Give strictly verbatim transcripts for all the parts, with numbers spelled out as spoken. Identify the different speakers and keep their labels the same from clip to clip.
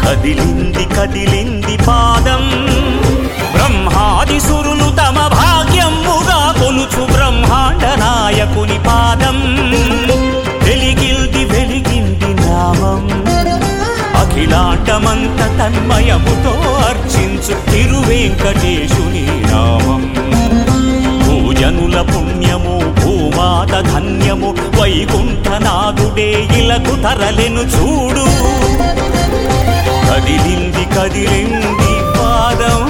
Speaker 1: కదిలింది కదిలింది పాదం బ్రహ్మాది సురులు తమ భాగ్యముగా కొలుచు బ్రహ్మాండ నాయకుని పాదం వెలిగిల్ది వెలిగింది నామం అఖిలాండమంత తన్మయముతో అర్చించు తిరువేంకటేశుని నామం భూజనుల పుణ్యము భూమాత ధన్యము వైకుంఠనాథుడే ఇలకు తరలెను చూడు కదిలింది కదిలింది పాదం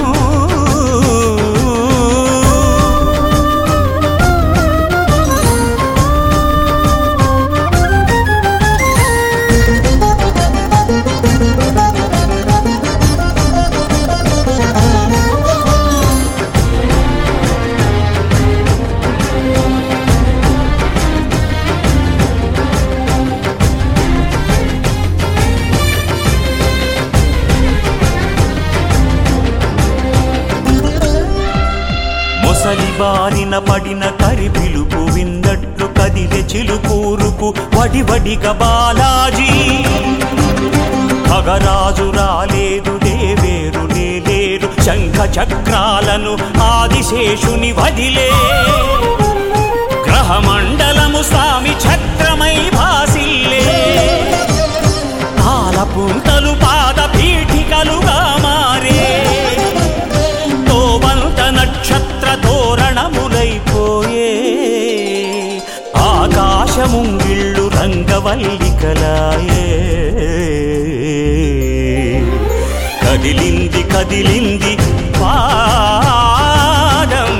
Speaker 1: బారిన పడిన కరి పిలుపు విన్నట్లు కదిలే చిలుకూరుకు వడివడిగా బాలాజీ ఖగరాజు రాలేదు దేవేరు లేరు శంఖ చక్రాలను ఆదిశేషుని వదిలే గ్రహమండలము స్వామి ఛత్రమై భాసిల్లే పాలపుంతలు పాద పీఠికలుగా మారే తోవంత నక్షత్ర తోరణములైపోయే ఆకాశముంగిళ్ళు రంగవల్లికలాయే కదిలింది కదిలింది పాదం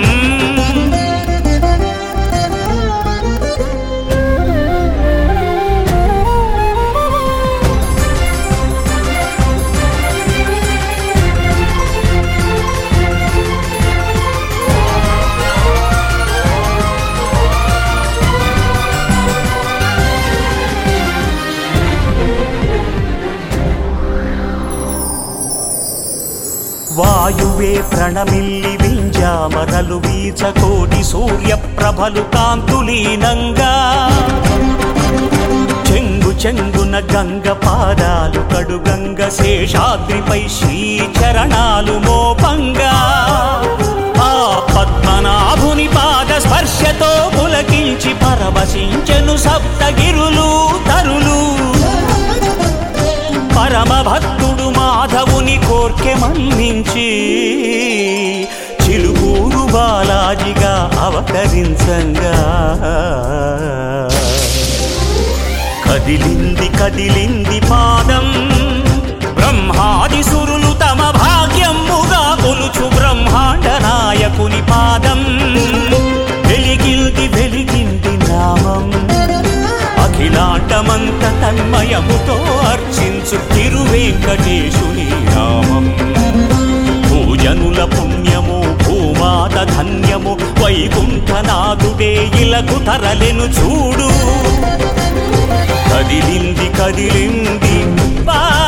Speaker 1: వాయువే ప్రణమిల్లి వింజామరలు వీచ కోటి సూర్యప్రభలు కాంతులీనంగా చెంగు చెంగున గంగ పాదాలు కడుగంగ శేషాద్రిపై శ్రీచరణాలు మోపంగా ఆ పద్మనాభుని పాద స్పర్శతో పులకించి పరవశించెను సప్తగిరులు తరులు పరమ భక్తుడు మాధవుని కోర్కె మన్నించి చిలుకూరు బాలాజిగా అవతరించంగా కదిలింది కదిలింది పాదం బ్రహ్మాది సురులు తమ భాగ్యముగా కొలుచు బ్రహ్మాండ నాయకుని పాదం వెలిగిల్ది వెలిగింది నామం అఖిలాండమంత తన్మయముతో అర్చించు తిరువేంకటేశుని నామం భూజనుల పుణ్యము భూమాత ధన్యము వైకుంఠనాథుడే ఇలకు తరలెను చూడు కదిలింది కదిలింది పా